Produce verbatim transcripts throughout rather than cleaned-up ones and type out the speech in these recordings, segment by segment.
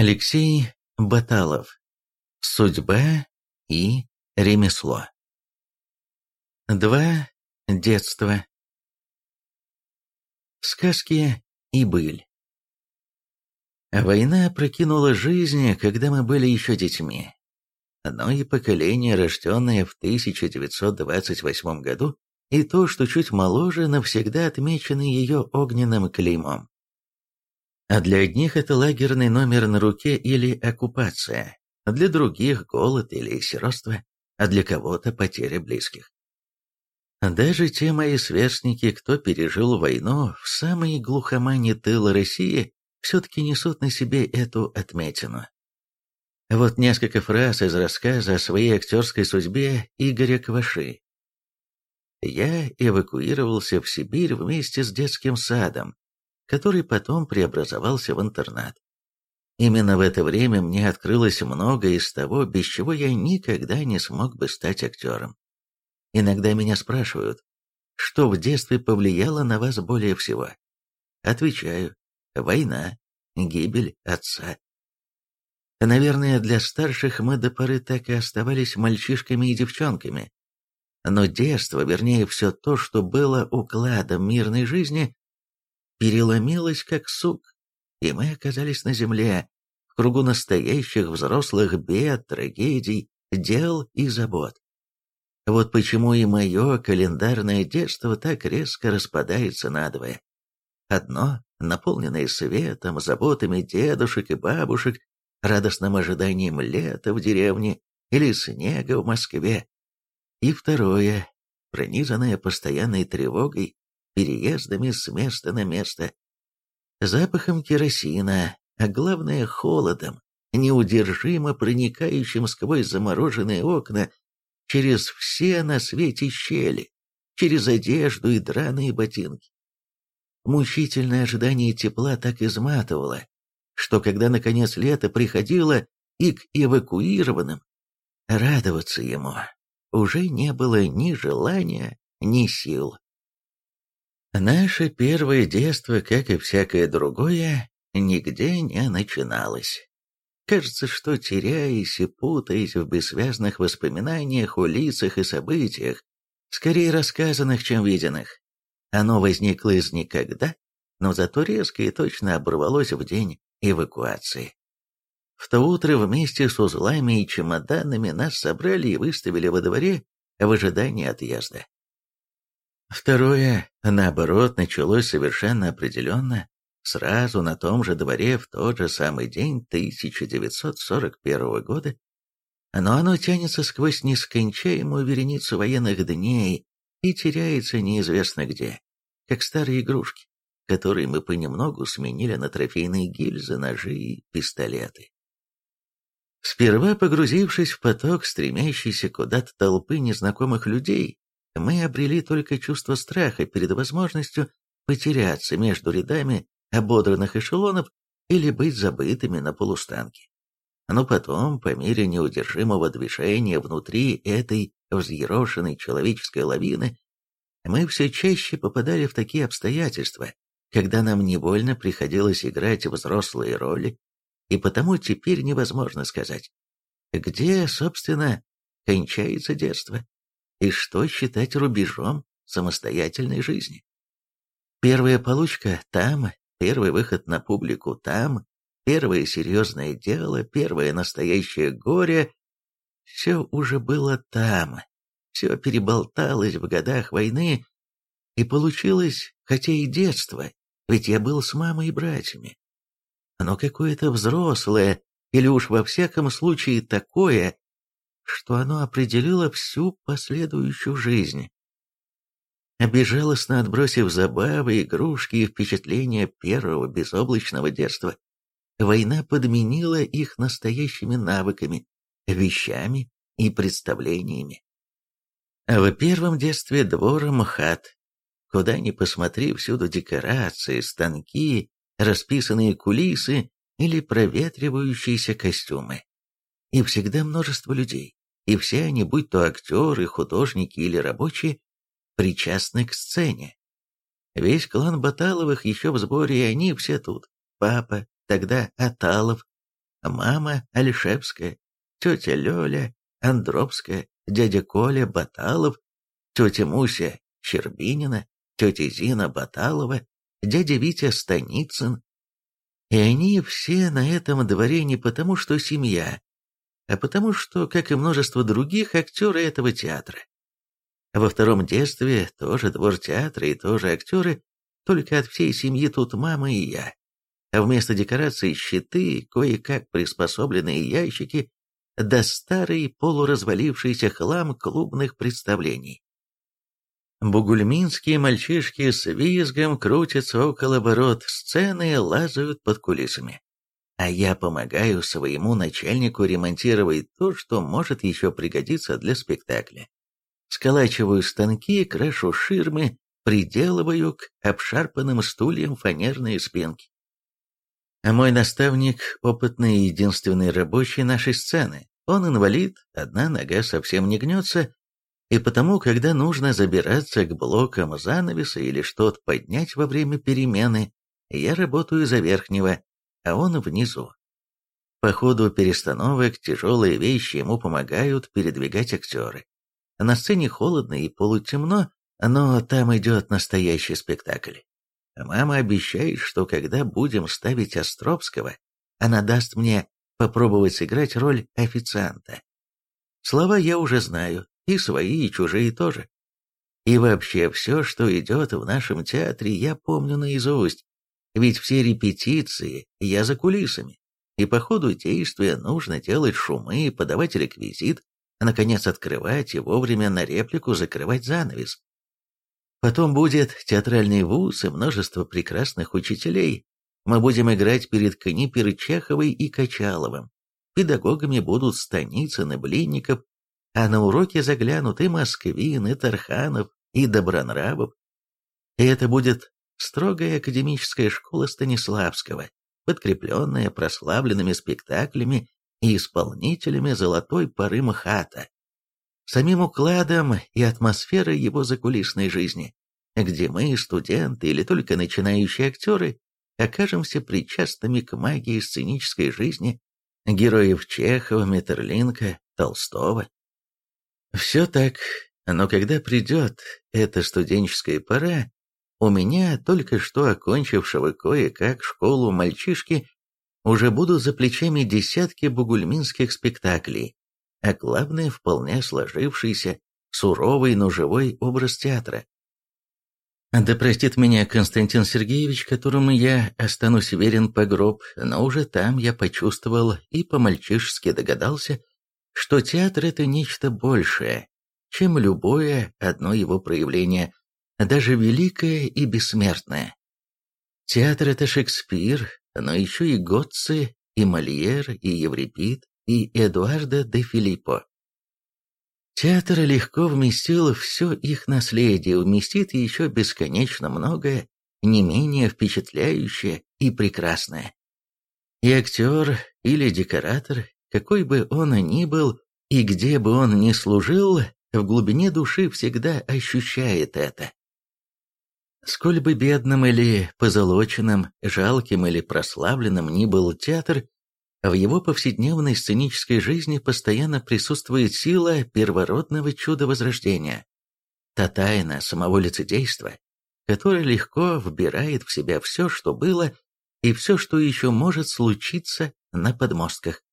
Алексей Баталов. Судьба и ремесло. Два детства. Сказки и быль. Война опрокинула жизнь, когда мы были еще детьми. Но и поколение, рожденное в тысяча девятьсот двадцать восьмом году, и то, что чуть моложе, навсегда отмечены ее огненным клеймом. А для одних это лагерный номер на руке или оккупация, а для других голод или сиротство, а для кого-то потеря близких. Даже те мои сверстники, кто пережил войну в самой глухомане тыла России, все-таки несут на себе эту отметину. Вот несколько фраз из рассказа о своей актерской судьбе Игоря Кваши. «Я эвакуировался в Сибирь вместе с детским садом, который потом преобразовался в интернат. Именно в это время мне открылось многое из того, без чего я никогда не смог бы стать актером. Иногда меня спрашивают, что в детстве повлияло на вас более всего? Отвечаю, война, гибель отца. Наверное, для старших мы до поры так и оставались мальчишками и девчонками. Но детство, вернее, все то, что было укладом мирной жизни, переломилось как сук, и мы оказались на земле, в кругу настоящих взрослых бед, трагедий, дел и забот. Вот почему и мое календарное детство так резко распадается надвое. Одно, наполненное светом, заботами дедушек и бабушек, радостным ожиданием лета в деревне или снега в Москве. И второе, пронизанное постоянной тревогой, переездами с места на место, запахом керосина, а главное холодом, неудержимо проникающим сквозь замороженные окна, через все на свете щели, через одежду и драные ботинки. Мучительное ожидание тепла так изматывало, что когда наконец лето приходило и к эвакуированным, радоваться ему уже не было ни желания, ни сил. Наше первое детство, как и всякое другое, нигде не начиналось. Кажется, что, теряясь и путаясь в бессвязных воспоминаниях о лицах и событиях, скорее рассказанных, чем виденных, оно возникло из никогда, но зато резко и точно оборвалось в день эвакуации. В то утро вместе с узлами и чемоданами нас собрали и выставили во дворе в ожидании отъезда. Второе, наоборот, началось совершенно определенно, сразу на том же дворе в тот же самый день тысяча девятьсот сорок первого года, но оно тянется сквозь нескончаемую вереницу военных дней и теряется неизвестно где, как старые игрушки, которые мы понемногу сменили на трофейные гильзы, ножи и пистолеты. Сперва погрузившись в поток стремящейся куда-то толпы незнакомых людей, мы обрели только чувство страха перед возможностью потеряться между рядами ободранных эшелонов или быть забытыми на полустанке. Но потом, по мере неудержимого движения внутри этой взъерошенной человеческой лавины, мы все чаще попадали в такие обстоятельства, когда нам невольно приходилось играть взрослые роли, и потому теперь невозможно сказать, где, собственно, кончается детство, и что считать рубежом самостоятельной жизни. Первая получка там, первый выход на публику там, первое серьезное дело, первое настоящее горе — все уже было там, все переболталось в годах войны, и получилось, хотя и детство, ведь я был с мамой и братьями, но какое-то взрослое, или уж во всяком случае такое, что оно определило всю последующую жизнь. Безжалостно отбросив забавы, игрушки и впечатления первого безоблачного детства, война подменила их настоящими навыками, вещами и представлениями. А в первом детстве двор МХАТ. Куда ни посмотри, всюду декорации, станки, расписанные кулисы или проветривающиеся костюмы. И всегда множество людей, и все они, будь то актеры, художники или рабочие, причастны к сцене. Весь клан Баталовых еще в сборе, и они все тут. Папа, тогда Аталов, мама Альшевская, тетя Лёля Андровская, дядя Коля Баталов, тетя Муся Щербинина, тетя Зина Баталова, дядя Витя Станицын. И они все на этом дворе не потому, что семья, а потому что, как и множество других, актеры этого театра. Во втором детстве тоже двор театра и тоже актеры, только от всей семьи тут мама и я. А вместо декораций щиты, кое-как приспособленные ящики, да старый полуразвалившийся хлам клубных представлений. Бугульминские мальчишки с визгом крутятся около ворот сцены и лазают под кулисами. А я помогаю своему начальнику ремонтировать то, что может еще пригодиться для спектакля. Сколачиваю станки, крашу ширмы, приделываю к обшарпанным стульям фанерные спинки. А мой наставник – опытный и единственный рабочий нашей сцены. Он инвалид, одна нога совсем не гнется, и потому, когда нужно забираться к блокам занавеса или что-то поднять во время перемены, я работаю за верхнего, а он внизу. По ходу перестановок тяжелые вещи ему помогают передвигать актеры. На сцене холодно и полутемно, но там идет настоящий спектакль. Мама обещает, что когда будем ставить Островского, она даст мне попробовать сыграть роль официанта. Слова я уже знаю, и свои, и чужие тоже. И вообще все, что идет в нашем театре, я помню наизусть, ведь все репетиции я за кулисами, и по ходу действия нужно делать шумы, подавать реквизит, а наконец открывать и вовремя на реплику закрывать занавес. Потом будет театральный вуз и множество прекрасных учителей. Мы будем играть перед Книпер, Чеховой и Качаловым. Педагогами будут Станицын и Блинников, а на уроки заглянут и Москвин, и Тарханов, и Добронравов. И это будет строгая академическая школа Станиславского, подкрепленная прославленными спектаклями и исполнителями золотой поры МХАТа, самим укладом и атмосферой его закулисной жизни, где мы, студенты или только начинающие актеры, окажемся причастными к магии сценической жизни героев Чехова, Метерлинка, Толстого. Все так, но когда придет эта студенческая пора, у меня, только что окончившего кое-как школу мальчишки, уже будут за плечами десятки бугульминских спектаклей, а главное, вполне сложившийся, суровый, но живой образ театра. Да простит меня Константин Сергеевич, которому я останусь верен по гроб, но уже там я почувствовал и по-мальчишески догадался, что театр – это нечто большее, чем любое одно его проявление, даже великое и бессмертное. Театр – это Шекспир, но еще и Готце, и Мольер, и Еврипид, и Эдуардо де Филиппо. Театр легко вместил все их наследие, вместит еще бесконечно многое, не менее впечатляющее и прекрасное. И актер или декоратор, какой бы он ни был и где бы он ни служил, в глубине души всегда ощущает это. Сколь бы бедным или позолоченным, жалким или прославленным ни был театр, в его повседневной сценической жизни постоянно присутствует сила первородного чуда Возрождения, та тайна самого лицедейства, которая легко вбирает в себя все, что было, и все, что еще может случиться на подмостках.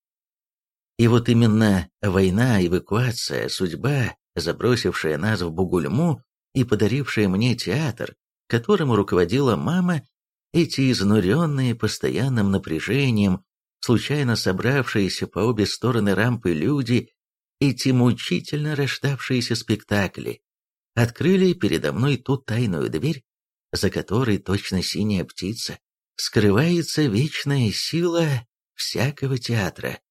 И вот именно война, эвакуация, судьба, забросившая нас в Бугульму и подарившая мне театр, которому руководила мама, эти изнуренные постоянным напряжением, случайно собравшиеся по обе стороны рампы люди, эти мучительно рождавшиеся спектакли, открыли передо мной ту тайную дверь, за которой, точно синяя птица, скрывается вечная сила всякого театра.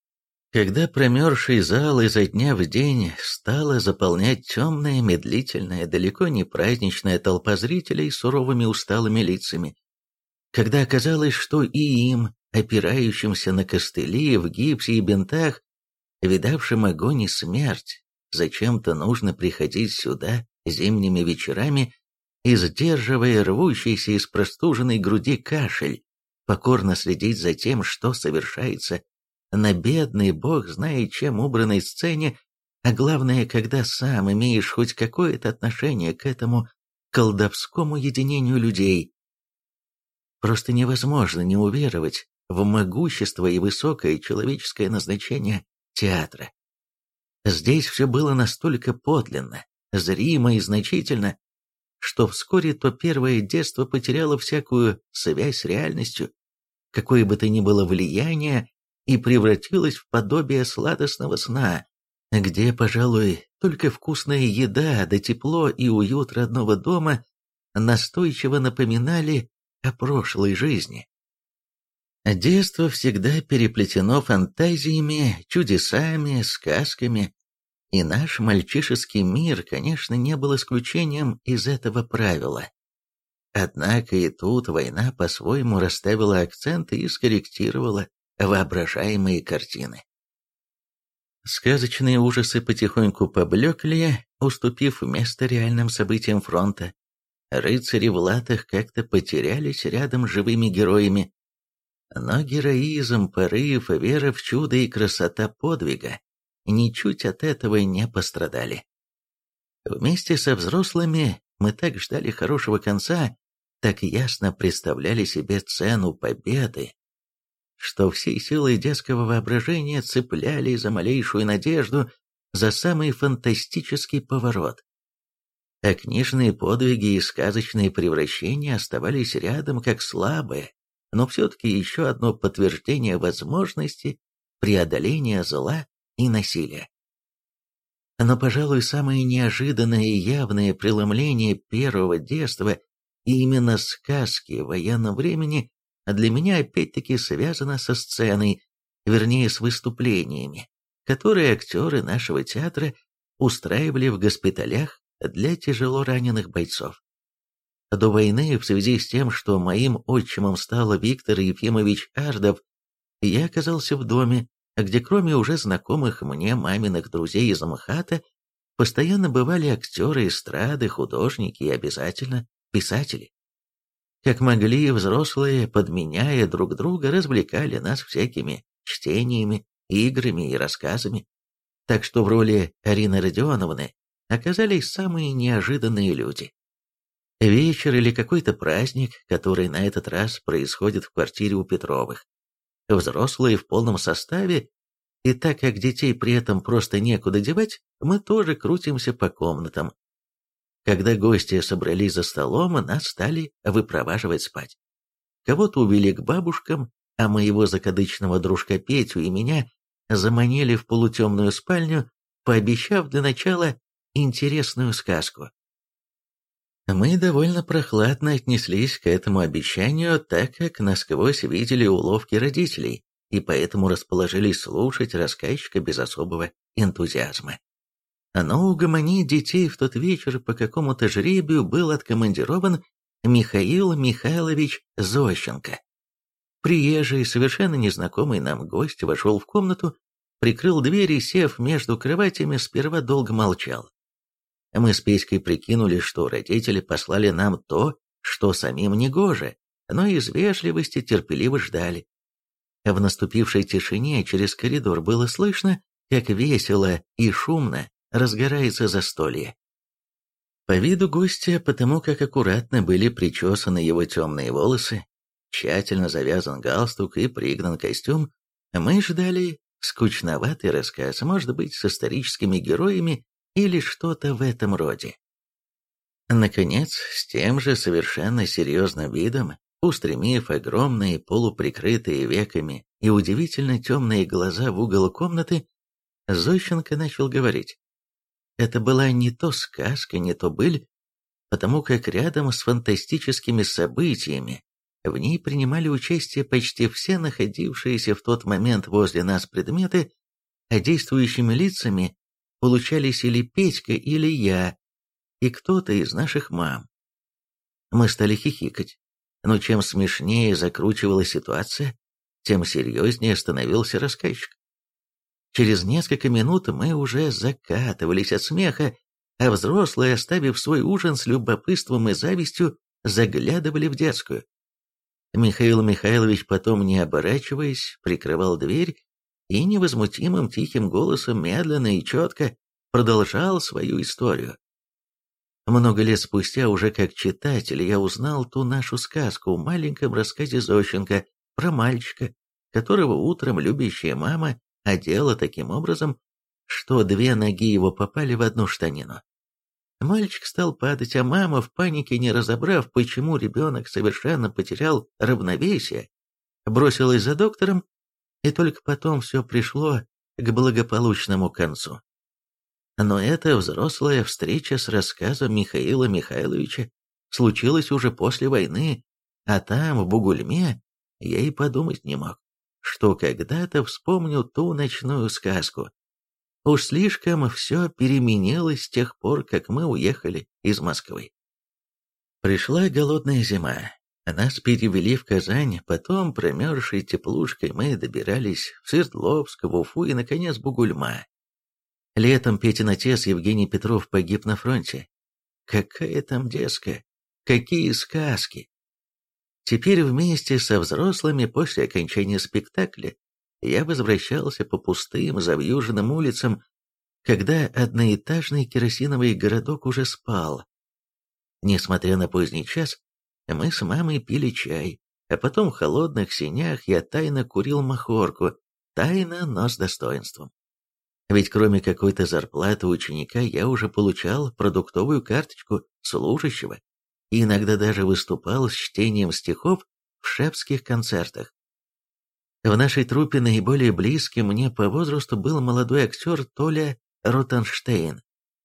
Когда промерзший зал изо дня в день стала заполнять темная, медлительная, далеко не праздничная толпа зрителей с суровыми усталыми лицами, когда оказалось, что и им, опирающимся на костыли, в гипсе и бинтах, видавшим огонь и смерть, зачем-то нужно приходить сюда зимними вечерами и, сдерживая рвущийся из простуженной груди кашель, покорно следить за тем, что совершается на бедной, бог знает чем убранной сцене, а главное, когда сам имеешь хоть какое-то отношение к этому колдовскому единению людей. Просто невозможно не уверовать в могущество и высокое человеческое назначение театра. Здесь все было настолько подлинно, зримо и значительно, что вскоре то первое детство потеряло всякую связь с реальностью, какое бы то ни было влияние, и превратилось в подобие сладостного сна, где, пожалуй, только вкусная еда да тепло и уют родного дома настойчиво напоминали о прошлой жизни. Детство всегда переплетено фантазиями, чудесами, сказками, и наш мальчишеский мир, конечно, не был исключением из этого правила. Однако и тут война по-своему расставила акценты и скорректировала воображаемые картины. Сказочные ужасы потихоньку поблекли, уступив место реальным событиям фронта. Рыцари в латах как-то потерялись рядом с живыми героями. Но героизм, порыв, вера в чудо и красота подвига ничуть от этого не пострадали. Вместе со взрослыми мы так ждали хорошего конца, так ясно представляли себе цену победы, что всей силой детского воображения цепляли за малейшую надежду, за самый фантастический поворот. А книжные подвиги и сказочные превращения оставались рядом как слабые, но все-таки еще одно подтверждение возможности преодоления зла и насилия. Но, пожалуй, самое неожиданное и явное преломление первого детства и именно сказки в военном времени для меня опять-таки связано со сценой, вернее с выступлениями, которые актеры нашего театра устраивали в госпиталях для тяжело раненых бойцов. До войны, в связи с тем, что моим отчимом стал Виктор Ефимович Ардов, я оказался в доме, где кроме уже знакомых мне маминых друзей из МХАТа, постоянно бывали актеры эстрады, художники и обязательно писатели. Как могли, взрослые, подменяя друг друга, развлекали нас всякими чтениями, играми и рассказами. Так что в роли Арины Родионовны оказались самые неожиданные люди. Вечер или какой-то праздник, который на этот раз происходит в квартире у Петровых. Взрослые в полном составе, и так как детей при этом просто некуда девать, мы тоже крутимся по комнатам. Когда гости собрались за столом, нас стали выпроваживать спать. Кого-то увели к бабушкам, а моего закадычного дружка Петю и меня заманили в полутемную спальню, пообещав для начала интересную сказку. Мы довольно прохладно отнеслись к этому обещанию, так как насквозь видели уловки родителей, и поэтому расположились слушать рассказчика без особого энтузиазма. Но угомонить детей в тот вечер по какому-то жребию был откомандирован Михаил Михайлович Зощенко. Приезжий, совершенно незнакомый нам гость вошел в комнату, прикрыл дверь и, сев между кроватями, сперва долго молчал. Мы с Петькой прикинули, что родители послали нам то, что самим не гоже, но из вежливости терпеливо ждали. В наступившей тишине через коридор было слышно, как весело и шумно разгорается застолье. По виду гостя, потому как аккуратно были причесаны его темные волосы, тщательно завязан галстук и пригнан костюм, мы ждали скучноватый рассказ, может быть, с историческими героями или что-то в этом роде. Наконец, с тем же совершенно серьезным видом, устремив огромные полуприкрытые веками и удивительно темные глаза в угол комнаты, Зощенко начал говорить. Это была не то сказка, не то быль, потому как рядом с фантастическими событиями в ней принимали участие почти все находившиеся в тот момент возле нас предметы, а действующими лицами получались или Петька, или я, и кто-то из наших мам. Мы стали хихикать, но чем смешнее закручивалась ситуация, тем серьезнее становился рассказчик. Через несколько минут мы уже закатывались от смеха, а взрослые, оставив свой ужин с любопытством и завистью, заглядывали в детскую. Михаил Михайлович потом, не оборачиваясь, прикрывал дверь и невозмутимым тихим голосом медленно и четко продолжал свою историю. Много лет спустя, уже как читатель, я узнал ту нашу сказку в маленьком рассказе Зощенко про мальчика, которого утром любящая мама одела таким образом, что две ноги его попали в одну штанину. Мальчик стал падать, а мама, в панике не разобрав, почему ребенок совершенно потерял равновесие, бросилась за доктором, и только потом все пришло к благополучному концу. Но эта взрослая встреча с рассказом Михаила Михайловича случилась уже после войны, а там, в Бугульме, я и подумать не мог, что когда-то вспомню ту ночную сказку. Уж слишком все переменилось с тех пор, как мы уехали из Москвы. Пришла голодная зима. Нас перевели в Казань, потом, промерзшей теплушкой, мы добирались в Свердловск, в Уфу и, наконец, Бугульма. Летом Петин отец Евгений Петров погиб на фронте. Какая там детская, какие сказки! Теперь вместе со взрослыми после окончания спектакля я возвращался по пустым, завьюженным улицам, когда одноэтажный керосиновый городок уже спал. Несмотря на поздний час, мы с мамой пили чай, а потом в холодных сенях я тайно курил махорку, тайно, но с достоинством. Ведь кроме какой-то зарплаты ученика я уже получал продуктовую карточку служащего и иногда даже выступал с чтением стихов в шефских концертах. В нашей труппе наиболее близким мне по возрасту был молодой актер Толя Ротенштейн.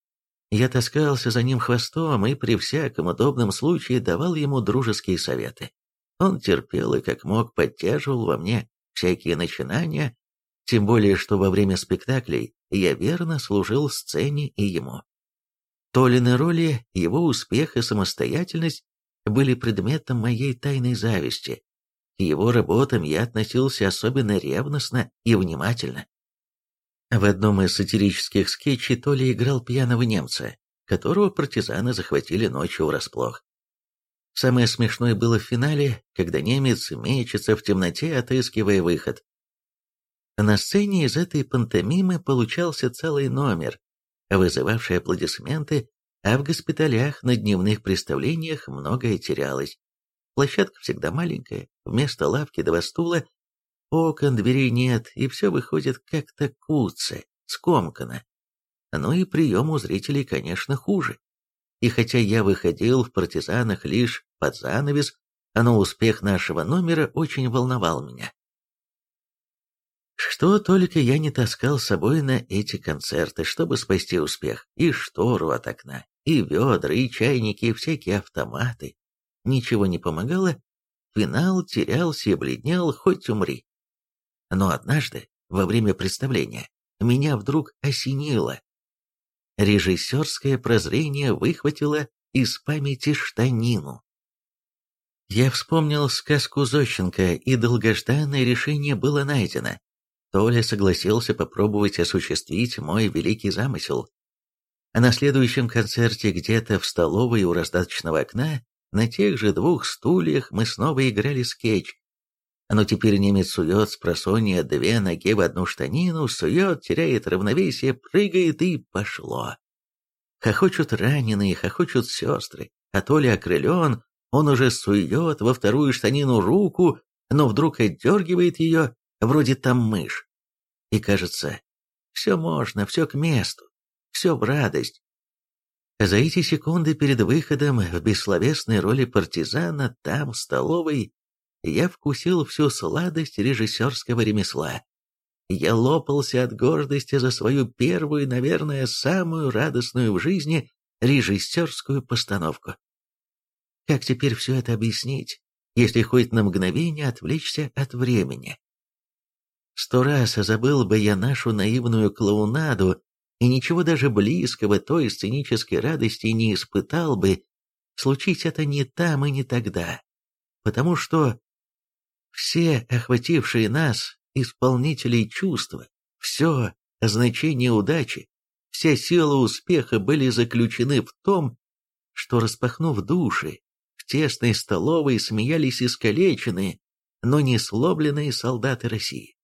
Я таскался за ним хвостом и при всяком удобном случае давал ему дружеские советы. Он терпел и как мог поддерживал во мне всякие начинания, тем более что во время спектаклей я верно служил сцене и ему. Толины роли, его успех и самостоятельность были предметом моей тайной зависти. К его работам я относился особенно ревностно и внимательно. В одном из сатирических скетчей Толя играл пьяного немца, которого партизаны захватили ночью врасплох. Самое смешное было в финале, когда немец мечется в темноте, отыскивая выход. На сцене из этой пантомимы получался целый номер, вызывавший аплодисменты, а в госпиталях на дневных представлениях многое терялось. Площадка всегда маленькая, вместо лавки два стула, окон, дверей нет, и все выходит как-то куце, скомканно. Ну и прием у зрителей, конечно, хуже. И хотя я выходил в партизанах лишь под занавес, но успех нашего номера очень волновал меня. Что только я не таскал с собой на эти концерты, чтобы спасти успех. И штору от окна, и ведра, и чайники, и всякие автоматы. Ничего не помогало, финал терялся и бледнел, хоть умри. Но однажды, во время представления, меня вдруг осенило. Режиссерское прозрение выхватило из памяти штанину. Я вспомнил сказку Зощенко, и долгожданное решение было найдено. Толя согласился попробовать осуществить мой великий замысел. А на следующем концерте где-то в столовой у раздаточного окна на тех же двух стульях мы снова играли скетч. Но теперь немец сует с просонья две ноги в одну штанину, сует, теряет равновесие, прыгает и пошло. Хохочут раненые, хохочут сестры, а Толя окрылен, он уже сует во вторую штанину руку, но вдруг отдергивает ее, вроде там мышь. И кажется, все можно, все к месту, все в радость. За эти секунды перед выходом в бессловесной роли партизана там, в столовой, я вкусил всю сладость режиссерского ремесла. Я лопался от гордости за свою первую, наверное, самую радостную в жизни режиссерскую постановку. Как теперь все это объяснить, если хоть на мгновение отвлечься от времени? Сто раз забыл бы я нашу наивную клоунаду, и ничего даже близкого той сценической радости не испытал бы, случись это не там и не тогда, потому что все охватившие нас исполнителей чувства, все значение удачи, вся сила успеха были заключены в том, что, распахнув души, В тесной столовой смеялись искалеченные, но не сломленные солдаты России.